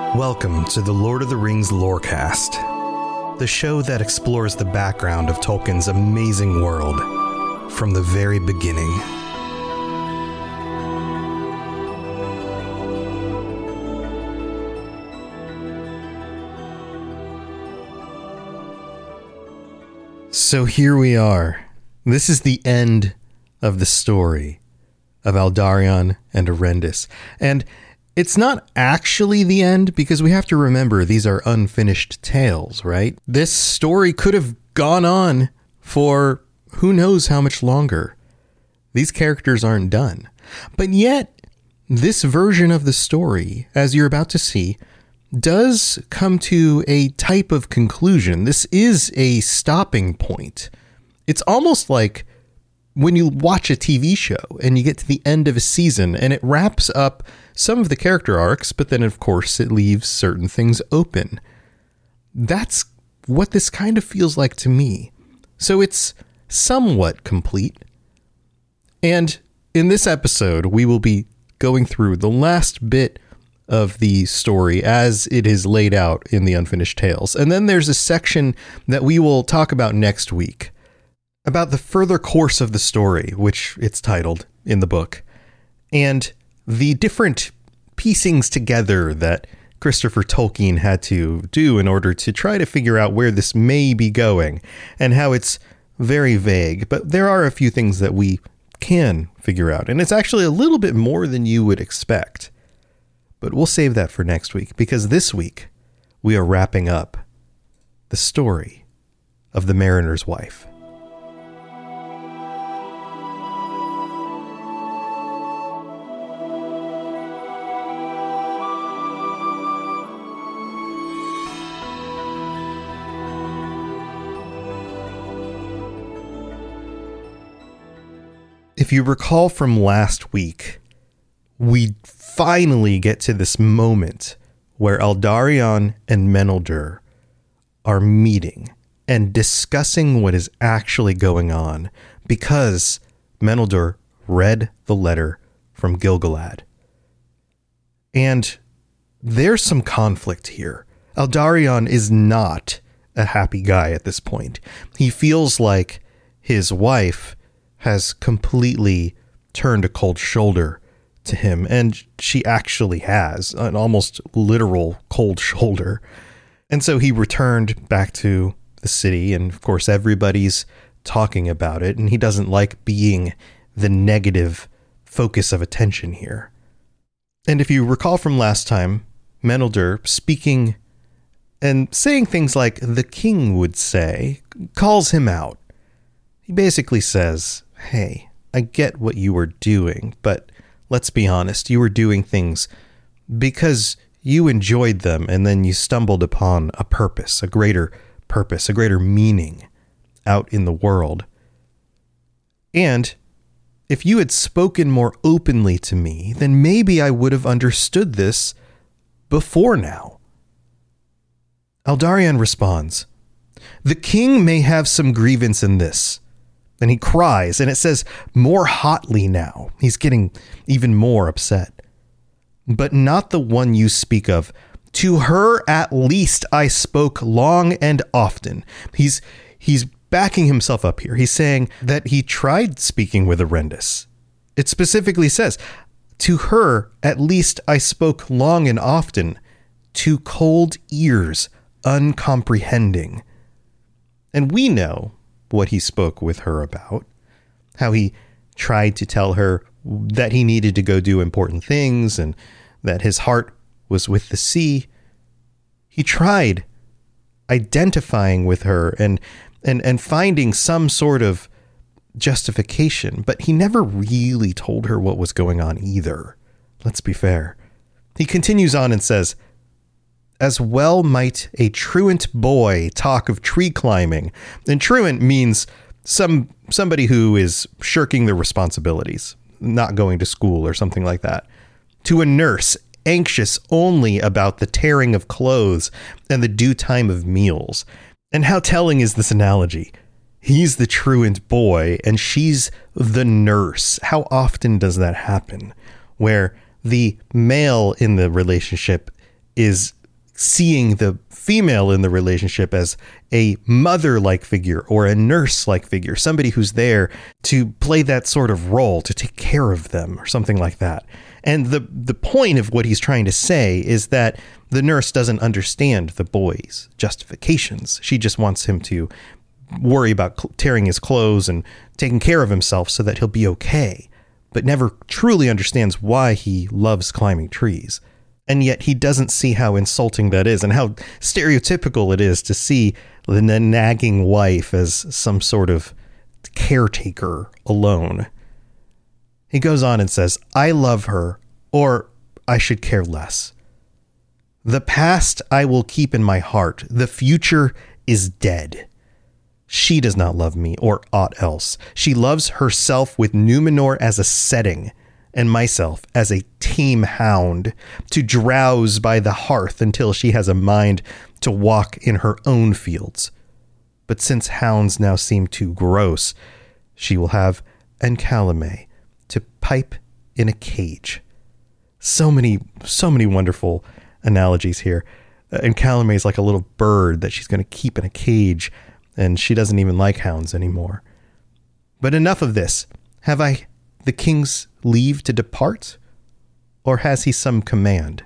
Welcome to the Lord of the Rings Lorecast, the show that explores the background of Tolkien's amazing world from the very beginning. So here we are. This is the end of the story of Eldarion and Arendis. And it's not actually the end because we have to remember these are unfinished tales, right? This story could have gone on for who knows how much longer. These characters aren't done. But yet, this version of the story, as you're about to see, does come to a type of conclusion. This is a stopping point. It's almost like when you watch a TV show and you get to the end of a season and it wraps up some of the character arcs, but then of course it leaves certain things open. That's what this kind of feels like to me. So it's somewhat complete. And in this episode, we will be going through the last bit of the story as it is laid out in the Unfinished Tales. And then there's a section that we will talk about next week about the further course of the story, which it's titled in the book, and the different piecings together that Christopher Tolkien had to do in order to try to figure out where this may be going, and how it's very vague. But there are a few things that we can figure out, and it's actually a little bit more than you would expect. But we'll save that for next week, because this week we are wrapping up the story of the Mariner's Wife. If you recall from last week, we finally get to this moment where Eldarion and Meneldur are meeting and discussing what is actually going on, because Meneldur read the letter from Gil-galad. And there's some conflict here. Eldarion is not a happy guy at this point. He feels like his wife has completely turned a cold shoulder to him, and she actually has an almost literal cold shoulder. And so he returned back to the city, and of course everybody's talking about it, and he doesn't like being the negative focus of attention here. And if you recall from last time, Meneldur, speaking and saying things like the king would say, calls him out. He basically says, hey, I get what you were doing, but let's be honest, you were doing things because you enjoyed them, and then you stumbled upon a purpose, a greater meaning out in the world. And if you had spoken more openly to me, then maybe I would have understood this before now. Eldarion responds, the king may have some grievance in this. And he cries, and it says more hotly now. He's getting even more upset. But not the one you speak of. To her at least I spoke long and often. He's backing himself up here. He's saying that he tried speaking with Arendis. It specifically says, to her at least I spoke long and often, to cold ears uncomprehending. And we know what he spoke with her about, how he tried to tell her that he needed to go do important things and that his heart was with the sea. He tried identifying with her and finding some sort of justification, but he never really told her what was going on either. Let's be fair. He continues on and says, as well might a truant boy talk of tree climbing. And truant means somebody who is shirking their responsibilities, not going to school or something like that. To a nurse, anxious only about the tearing of clothes and the due time of meals. And how telling is this analogy? He's the truant boy and she's the nurse. How often does that happen? Where the male in the relationship is seeing the female in the relationship as a mother-like figure or a nurse-like figure, somebody who's there to play that sort of role, to take care of them or something like that. And the point of what he's trying to say is that the nurse doesn't understand the boy's justifications. She just wants him to worry about tearing his clothes and taking care of himself so that he'll be okay, but never truly understands why he loves climbing trees. And yet he doesn't see how insulting that is and how stereotypical it is to see the nagging wife as some sort of caretaker alone. He goes on and says, I love her, or I should care less. The past I will keep in my heart. The future is dead. She does not love me or aught else. She loves herself with Numenor as a setting, and myself as a tame hound to drowse by the hearth until she has a mind to walk in her own fields. But since hounds now seem too gross, she will have Encalame to pipe in a cage. So many wonderful analogies here. Encalame is like a little bird that she's going to keep in a cage, and she doesn't even like hounds anymore. But enough of this. Have I the king's leave to depart, or has he some command?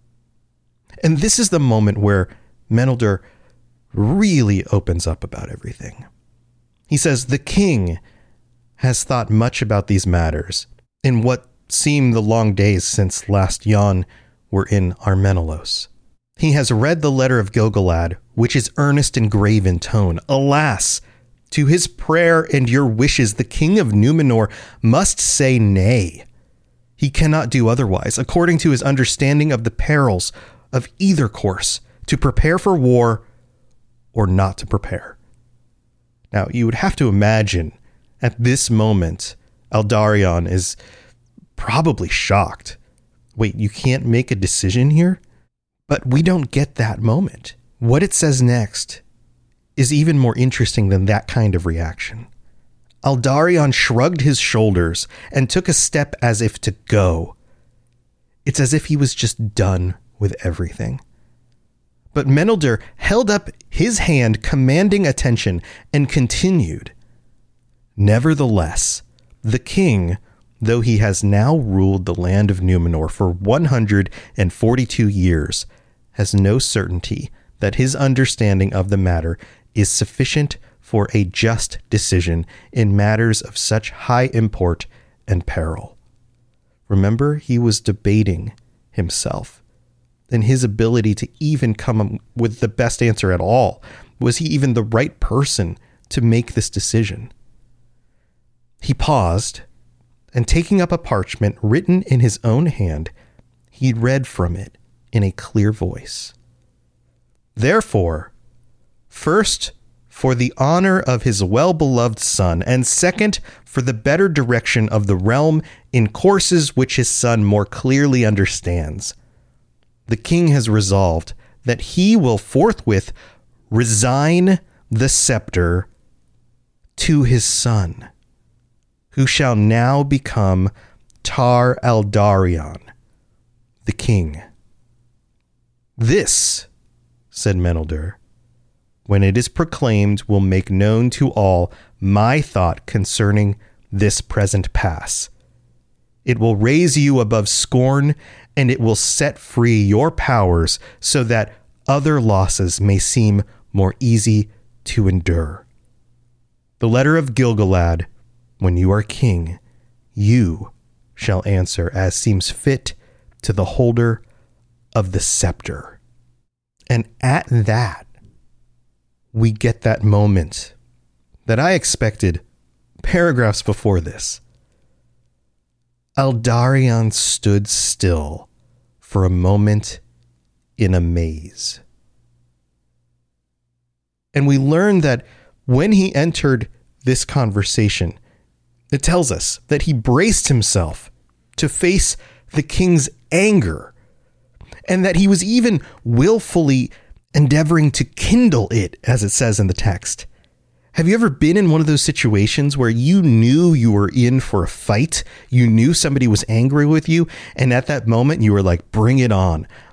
And this is the moment where Menelder really opens up about everything. He says, the king has thought much about these matters in what seem the long days since last Yon were in Armenelos. He has read the letter of Gil-galad, which is earnest and grave in tone. Alas, to his prayer and your wishes, the king of Numenor must say nay. He cannot do otherwise, according to his understanding of the perils of either course, to prepare for war or not to prepare. Now, you would have to imagine at this moment, Eldarion is probably shocked. Wait, you can't make a decision here? But we don't get that moment. What it says next is even more interesting than that kind of reaction. Eldarion shrugged his shoulders and took a step as if to go. It's as if he was just done with everything. But Menelder held up his hand, commanding attention, and continued. Nevertheless, the king, though he has now ruled the land of Numenor for 142 years, has no certainty that his understanding of the matter is sufficient for a just decision in matters of such high import and peril. Remember, he was debating himself and his ability to even come up with the best answer at all. Was he even the right person to make this decision? He paused, and taking up a parchment written in his own hand, he read from it in a clear voice. Therefore, first, for the honor of his well-beloved son, and second, for the better direction of the realm in courses which his son more clearly understands, the king has resolved that he will forthwith resign the scepter to his son, who shall now become Tar Eldarion, the king. This, said Menelder, when it is proclaimed, will make known to all my thought concerning this present pass. It will raise you above scorn, and it will set free your powers so that other losses may seem more easy to endure. The letter of Gil-galad, when you are king, you shall answer as seems fit to the holder of the scepter. And at that, we get that moment that I expected paragraphs before this. Eldarion stood still for a moment in amaze. And we learn that when he entered this conversation, it tells us that he braced himself to face the king's anger, and that he was even willfully endeavoring to kindle it, as it says in the text. Have you ever been in one of those situations where you knew you were in for a fight? You knew somebody was angry with you, and at that moment you were like, bring it on.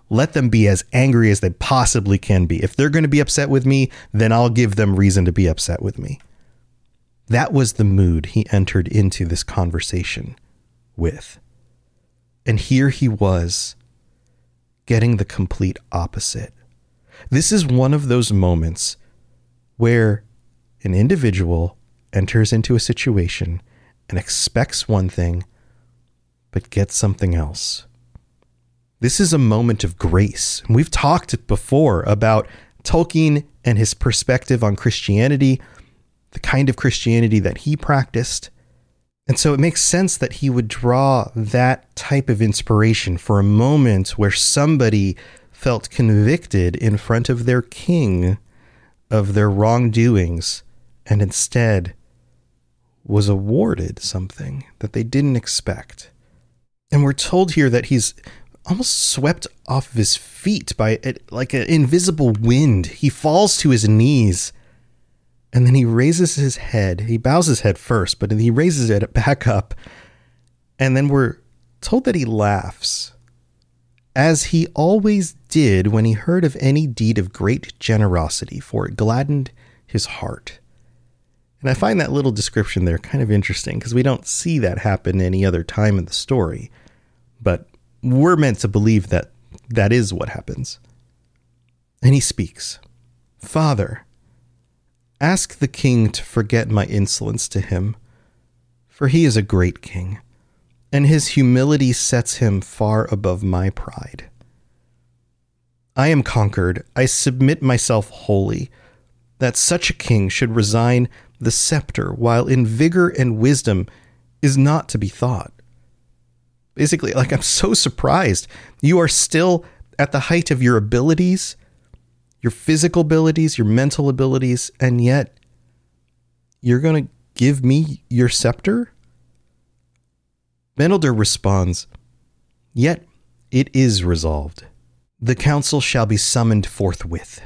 let them be as angry as they possibly can be. If they're going to be upset with me, then I'll give them reason to be upset with me. That was the mood he entered into this conversation with. And here he was, getting the complete opposite. This is one of those moments where an individual enters into a situation and expects one thing, but gets something else. This is a moment of grace. We've talked before about Tolkien and his perspective on Christianity, the kind of Christianity that he practiced. And so it makes sense that he would draw that type of inspiration for a moment where somebody felt convicted in front of their king of their wrongdoings and instead was awarded something that they didn't expect. And we're told here that he's almost swept off of his feet by like an invisible wind. He falls to his knees and then he raises his head. He bows his head first, but then he raises it back up. And then we're told that he laughs, as he always did when he heard of any deed of great generosity, for it gladdened his heart. And I find that little description there kind of interesting because we don't see that happen any other time in the story. But we're meant to believe that that is what happens. And he speaks, "Father, ask the king to forget my insolence to him, for he is a great king, and his humility sets him far above my pride. I am conquered. I submit myself wholly, that such a king should resign the scepter while in vigor and wisdom is not to be thought." Basically, like, I'm so surprised. You are still at the height of your abilities, your physical abilities, your mental abilities, and yet you're going to give me your scepter? Menelder responds, "Yet it is resolved. The council shall be summoned forthwith."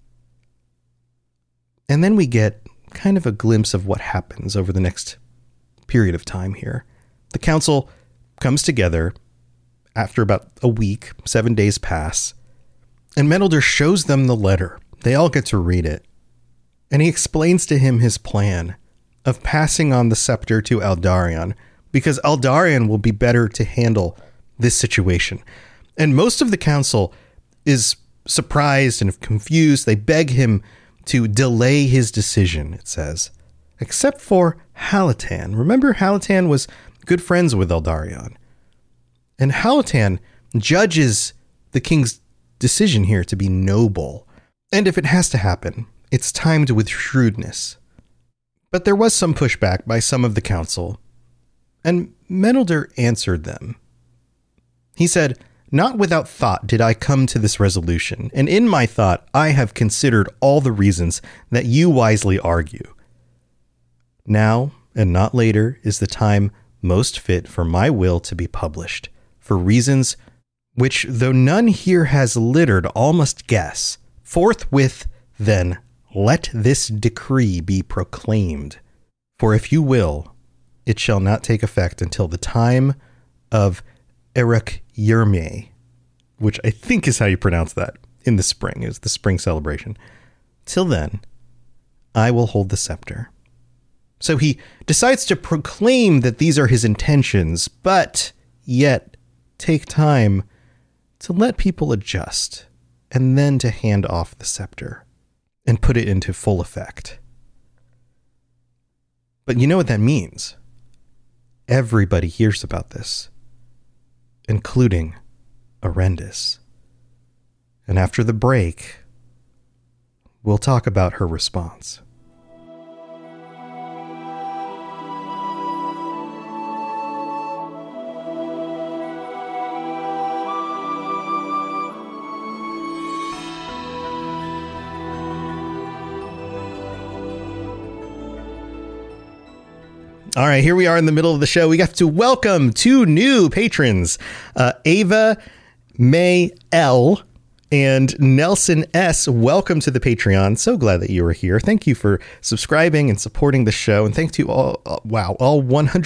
And then we get kind of a glimpse of what happens over the next period of time here. The council comes together after about a week, 7 days pass, and Menelder shows them the letter. They all get to read it. And he explains to him his plan of passing on the scepter to Aldarion, because Aldarion will be better to handle this situation. And most of the council is surprised and confused. They beg him to delay his decision, it says, except for Halatan. Remember, Halatan was good friends with Aldarion. And Halatan judges the king's decision here to be noble. And if it has to happen, it's timed with shrewdness. But there was some pushback by some of the council, and Menelder answered them. He said, "Not without thought did I come to this resolution, and in my thought I have considered all the reasons that you wisely argue. Now, and not later, is the time most fit for my will to be published, for reasons which, though none here has littered, all must guess. Forthwith, then, let this decree be proclaimed. For if you will, it shall not take effect until the time of Erech Yermeh," which I think is how you pronounce that, in the spring. It's the spring celebration. "Till then, I will hold the scepter." So he decides to proclaim that these are his intentions, but yet take time to let people adjust and then to hand off the scepter and put it into full effect. But you know what that means? Everybody hears about this, including Arendis. And after the break, we'll talk about her response. All right, here we are in the middle of the show. We got to welcome two new patrons, Ava May L. And Nelson S., welcome to the Patreon. So glad that you were here. Thank you for subscribing and supporting the show. And thank you all, all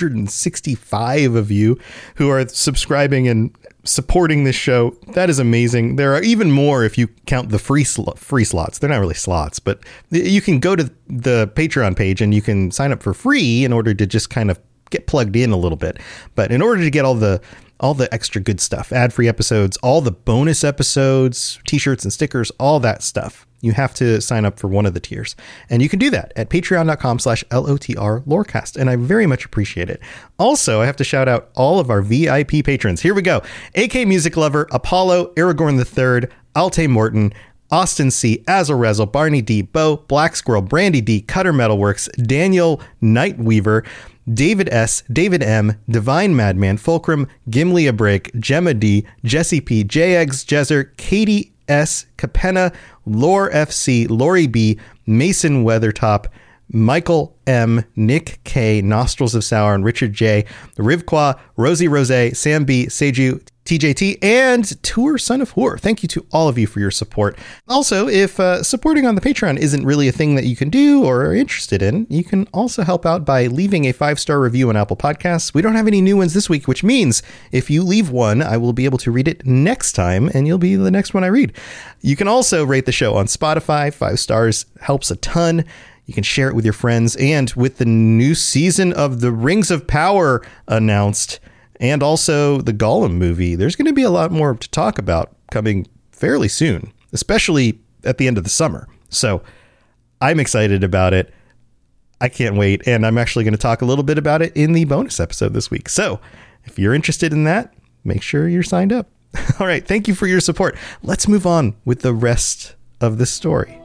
165 of you who are subscribing and supporting this show. That is amazing. There are even more if you count the free slots. They're not really slots, but you can go to the Patreon page and you can sign up for free in order to just kind of get plugged in a little bit. But in order to get all the extra good stuff, ad-free episodes, all the bonus episodes, t-shirts and stickers, all that stuff, you have to sign up for one of the tiers. And you can do that at patreon.com/LOTR-Lorecast. And I very much appreciate it. Also, I have to shout out all of our VIP patrons. Here we go. AK Music Lover, Apollo, Aragorn III, Alte Morton, Austin C, Azarezel, Barney D, Bo, Black Squirrel, Brandy D, Cutter Metalworks, Daniel Nightweaver, David S, David M, Divine Madman, Fulcrum, Gimli a Break, Gemma D, Jesse P, JX, Jezer, Katie S, Capenna, Lore FC, Lori B, Mason Weathertop, Michael M, Nick K, Nostrils of Sauron, Richard J, Rivqua, Rosie Rose, Sam B, Seju, TJT, and Tour Son of Whore. Thank you to all of you for your support. Also, if supporting on the Patreon isn't really a thing that you can do or are interested in, you can also help out by leaving a 5-star review on Apple Podcasts. We don't have any new ones this week, which means if you leave one, I will be able to read it next time, and you'll be the next one I read. You can also rate the show on Spotify. 5 stars helps a ton. You can share it with your friends. And with the new season of The Rings of Power announced, and also the Gollum movie, there's going to be a lot more to talk about coming fairly soon, especially at the end of the summer. So I'm excited about it. I can't wait. And I'm actually going to talk a little bit about it in the bonus episode this week. So if you're interested in that, make sure you're signed up. All right. Thank you for your support. Let's move on with the rest of the story.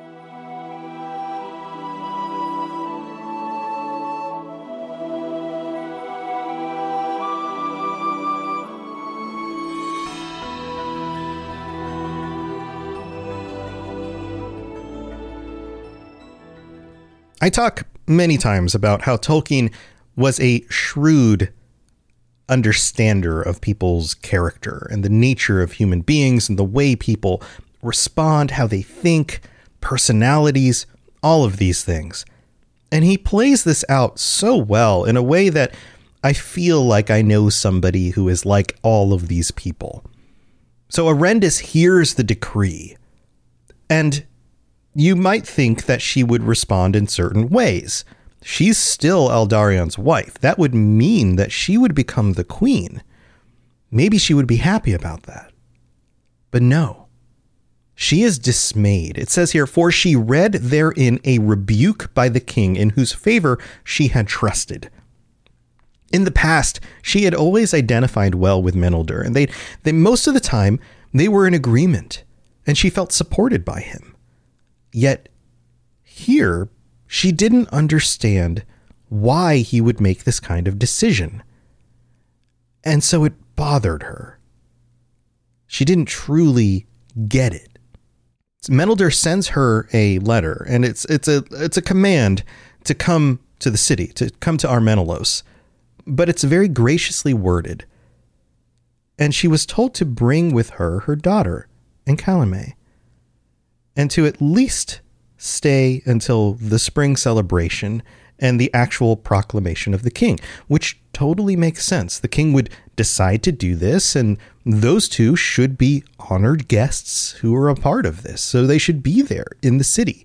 I talk many times about how Tolkien was a shrewd understander of people's character and the nature of human beings and the way people respond, how they think, personalities, all of these things. And he plays this out so well in a way that I feel like I know somebody who is like all of these people. So Arendis hears the decree, and you might think that she would respond in certain ways. She's still Eldarion's wife. That would mean that she would become the queen. Maybe she would be happy about that. But no. She is dismayed. It says here, for she read therein a rebuke by the king in whose favor she had trusted. In the past, she had always identified well with Meneldur, and they most of the time, they were in agreement, and she felt supported by him. Yet here, she didn't understand why he would make this kind of decision. And so it bothered her. She didn't truly get it. Meneldur sends her a letter, and it's a command to come to the city, to come to Armenelos. But it's very graciously worded. And she was told to bring with her her daughter, Encalame, and to at least stay until the spring celebration and the actual proclamation of the king, which totally makes sense. The king would decide to do this, and those two should be honored guests who are a part of this, so they should be there in the city.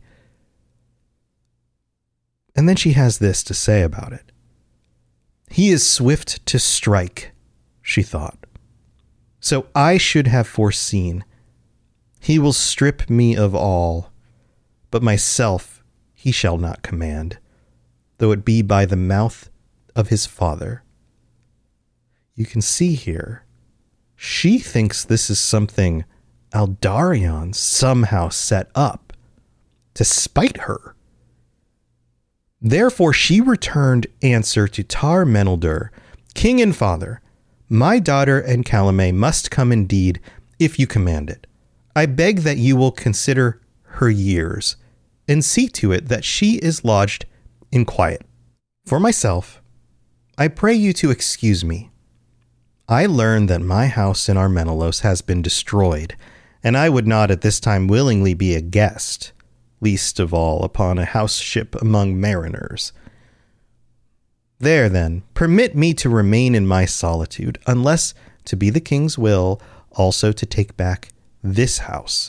And then she has this to say about it. He is swift to strike, she thought. So I should have foreseen. He will strip me of all, but myself he shall not command, though it be by the mouth of his father. You can see here, she thinks this is something Eldarion somehow set up to spite her. Therefore she returned answer to Tar Meneldur, king and father, my daughter Encalame must come indeed, if you command it. I beg that you will consider her years, and see to it that she is lodged in quiet. For myself, I pray you to excuse me. I learn that my house in Armenelos has been destroyed, and I would not at this time willingly be a guest, least of all upon a house ship among mariners. There, then, permit me to remain in my solitude, unless to be the king's will also to take back this house.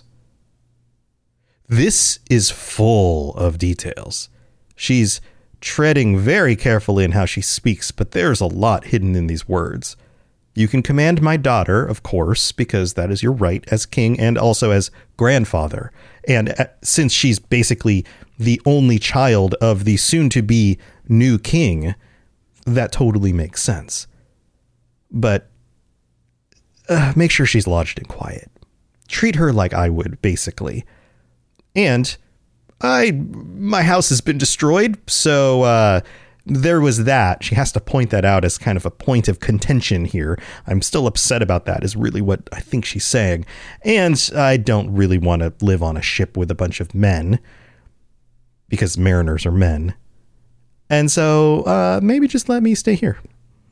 This is full of details. She's treading very carefully in how she speaks, but there's a lot hidden in these words. You can command my daughter, of course, because that is your right as king and also as grandfather. And since she's basically the only child of the soon-to-be new king, that totally makes sense. But make sure she's lodged in quiet. Treat her like I would, basically. And my house has been destroyed, so there was that. She has to point that out as kind of a point of contention here. I'm still upset about that, is really what I think she's saying. And I don't really want to live on a ship with a bunch of men, because mariners are men. And so maybe just let me stay here.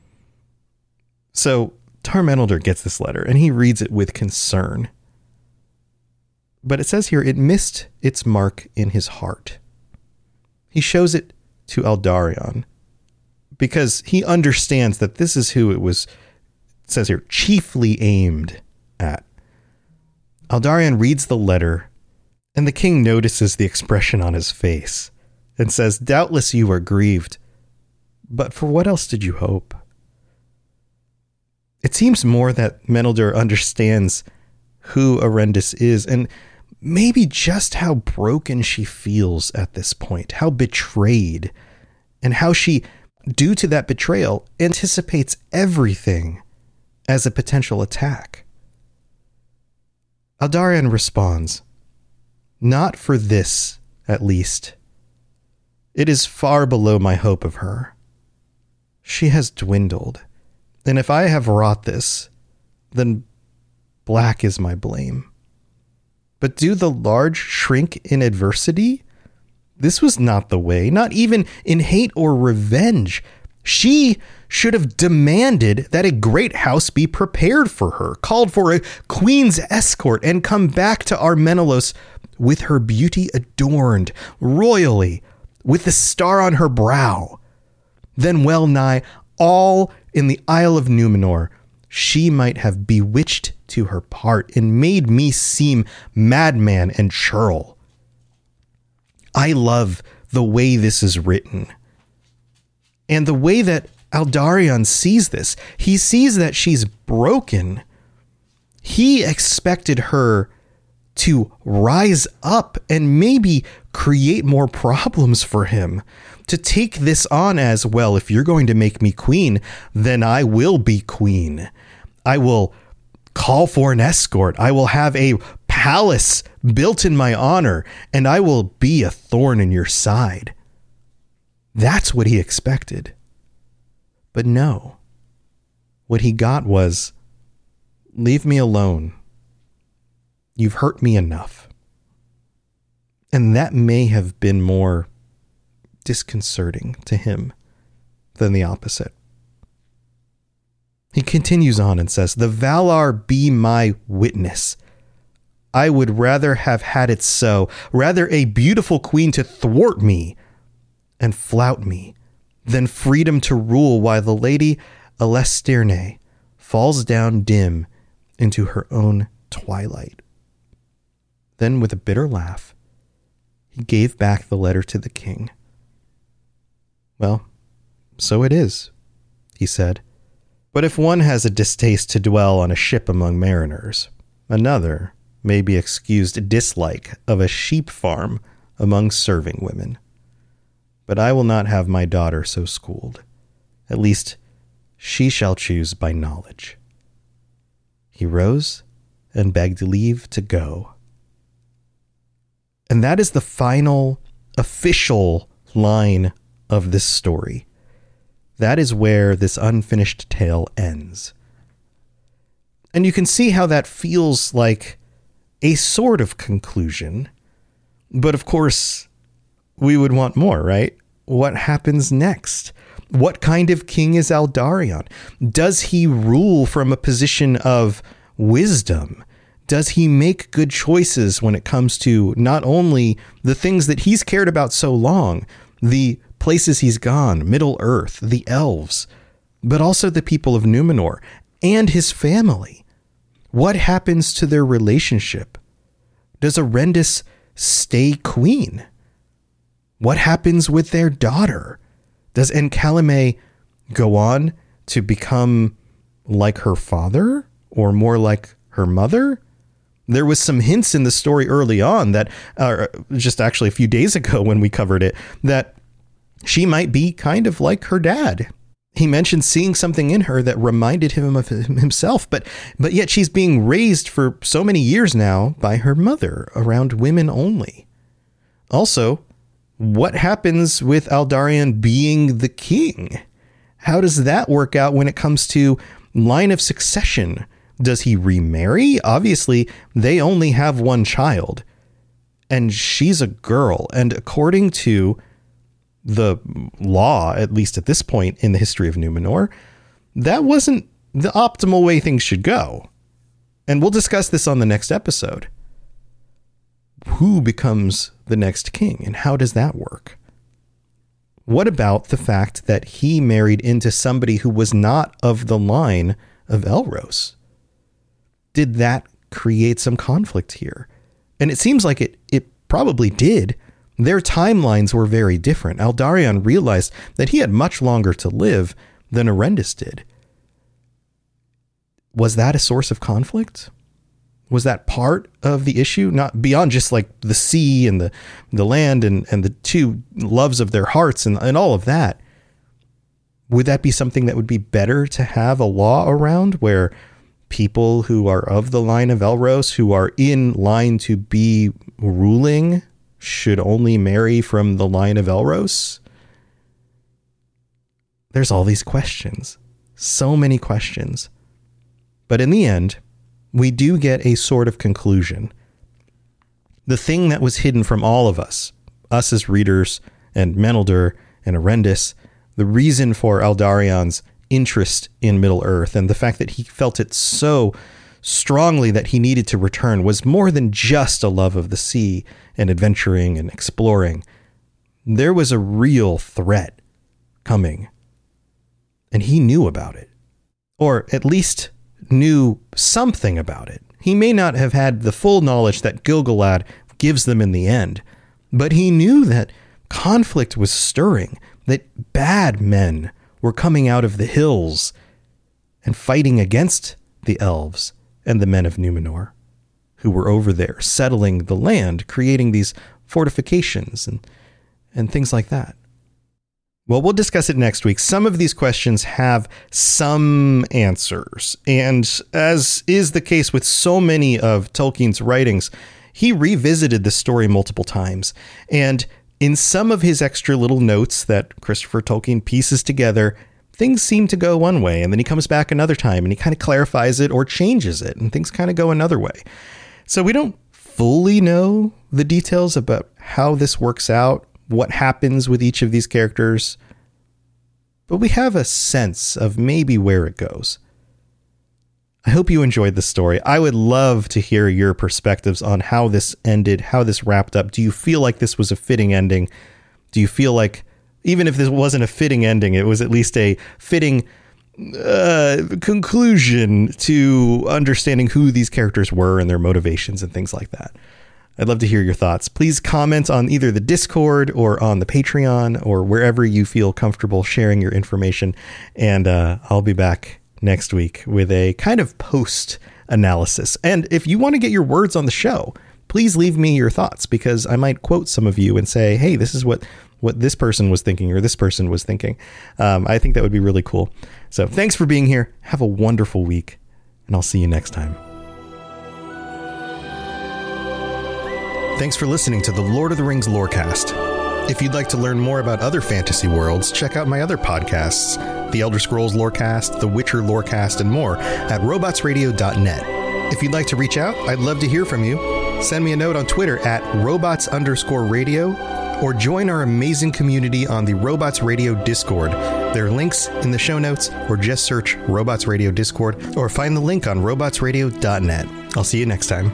So Tar-Menelder gets this letter, and he reads it with concern. But it says here, it missed its mark in his heart. He shows it to Aldarion because he understands that this is who it was, it says here, chiefly aimed at. Aldarion reads the letter, and the king notices the expression on his face and says, doubtless you are grieved, but for what else did you hope? It seems more that Menelder understands who Arendis is and maybe just how broken she feels at this point, how betrayed, and how she, due to that betrayal, anticipates everything as a potential attack. Aldarion responds, not for this, at least. It is far below my hope of her. She has dwindled, and if I have wrought this, then black is my blame. But do the large shrink in adversity? This was not the way, not even in hate or revenge. She should have demanded that a great house be prepared for her, called for a queen's escort, and come back to Armenelos with her beauty adorned royally, with the star on her brow. Then well nigh all in the Isle of Numenor, she might have bewitched to her part and made me seem madman and churl. I love the way this is written. And the way that Aldarion sees this, he sees that she's broken. He expected her to rise up and maybe create more problems for him, to take this on as, well, if you're going to make me queen, then I will be queen. I will call for an escort. I will have a palace built in my honor, and I will be a thorn in your side. That's what he expected. But no, what he got was, leave me alone. You've hurt me enough. And that may have been more disconcerting to him than the opposite. He continues on and says, the Valar be my witness. I would rather have had it so, rather a beautiful queen to thwart me and flout me, than freedom to rule while the lady Alestirne falls down dim into her own twilight. Then with a bitter laugh, he gave back the letter to the king. Well, so it is, he said. But if one has a distaste to dwell on a ship among mariners, another may be excused dislike of a sheep farm among serving women. But I will not have my daughter so schooled. At least she shall choose by knowledge. He rose and begged leave to go. And that is the final official line of this story. That is where this unfinished tale ends. And you can see how that feels like a sort of conclusion. But of course, we would want more, right? What happens next? What kind of king is Aldarion? Does he rule from a position of wisdom? Does he make good choices when it comes to not only the things that he's cared about so long, the places he's gone, Middle Earth, the elves, but also the people of Numenor and his family? What happens to their relationship? Does Arendis stay queen? What happens with their daughter? Does Encalame go on to become like her father or more like her mother? There was some hints in the story early on that, just actually a few days ago when we covered it, that she might be kind of like her dad. He mentioned seeing something in her that reminded him of himself, but yet she's being raised for so many years now by her mother around women only. Also, what happens with Aldarion being the king? How does that work out when it comes to line of succession? Does he remarry? Obviously, they only have one child, and she's a girl. And according to the law, at least at this point in the history of Numenor, that wasn't the optimal way things should go. And we'll discuss this on the next episode. Who becomes the next king, and how does that work? What about the fact that he married into somebody who was not of the line of Elros? Did that create some conflict here? And it seems like it probably did. Their timelines were very different. Aldarion realized that he had much longer to live than Arendis did. Was that a source of conflict? Was that part of the issue? Not beyond just like the sea and the land and the two loves of their hearts and all of that. Would that be something that would be better to have a law around, where people who are of the line of Elros, who are in line to be ruling, should only marry from the line of Elros? There's all these questions. So many questions. But in the end, we do get a sort of conclusion. The thing that was hidden from all of us as readers, and Menelder and Arendis, the reason for Aldarion's interest in Middle-earth and the fact that he felt it so strongly that he needed to return, was more than just a love of the sea and adventuring and exploring. There was a real threat coming, and he knew about it, or at least knew something about it. He may not have had the full knowledge that Gil-galad gives them in the end, but he knew that conflict was stirring, that bad men were coming out of the hills and fighting against the elves and the men of Numenor, who were over there settling the land, creating these fortifications and things like that. Well, we'll discuss it next week. Some of these questions have some answers, and as is the case with so many of Tolkien's writings, he revisited the story multiple times, and in some of his extra little notes that Christopher Tolkien pieces together, things seem to go one way, and then he comes back another time and he kind of clarifies it or changes it, and things kind of go another way. So we don't fully know the details about how this works out, what happens with each of these characters, but we have a sense of maybe where it goes. I hope you enjoyed the story. I would love to hear your perspectives on how this ended, how this wrapped up. Do you feel like this was a fitting ending? Do you feel like, even if this wasn't a fitting ending, it was at least a fitting conclusion to understanding who these characters were and their motivations and things like that? I'd love to hear your thoughts. Please comment on either the Discord or on the Patreon or wherever you feel comfortable sharing your information. And I'll be back next week with a kind of post analysis. And if you want to get your words on the show, please leave me your thoughts, because I might quote some of you and say, hey, this is what this person was thinking, or this person was thinking. I think that would be really cool. So thanks for being here. Have a wonderful week, and I'll see you next time. Thanks for listening to the Lord of the Rings Lorecast. If you'd like to learn more about other fantasy worlds, check out my other podcasts, The Elder Scrolls Lorecast, The Witcher Lorecast, and more at robotsradio.net. If you'd like to reach out, I'd love to hear from you. Send me a note on Twitter at robots_radio, or join our amazing community on the Robots Radio Discord. There are links in the show notes, or just search Robots Radio Discord, or find the link on robotsradio.net. I'll see you next time.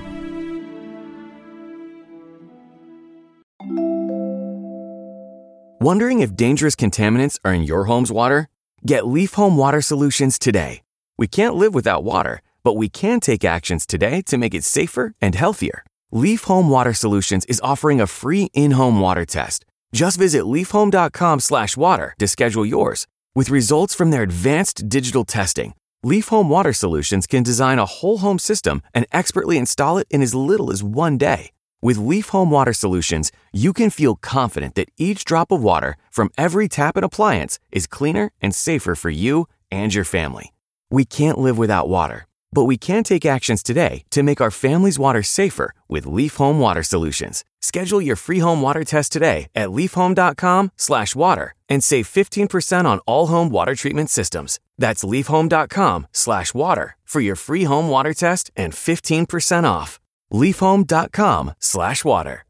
Wondering if dangerous contaminants are in your home's water? Get Leaf Home Water Solutions today. We can't live without water, but we can take actions today to make it safer and healthier. Leaf Home Water Solutions is offering a free in-home water test. Just visit leafhome.com/water to schedule yours. With results from their advanced digital testing, Leaf Home Water Solutions can design a whole home system and expertly install it in as little as 1 day. With Leaf Home Water Solutions, you can feel confident that each drop of water from every tap and appliance is cleaner and safer for you and your family. We can't live without water, but we can take actions today to make our family's water safer with Leaf Home Water Solutions. Schedule your free home water test today at leafhome.com/water and save 15% on all home water treatment systems. That's leafhome.com/water for your free home water test and 15% off. leafhome.com/water.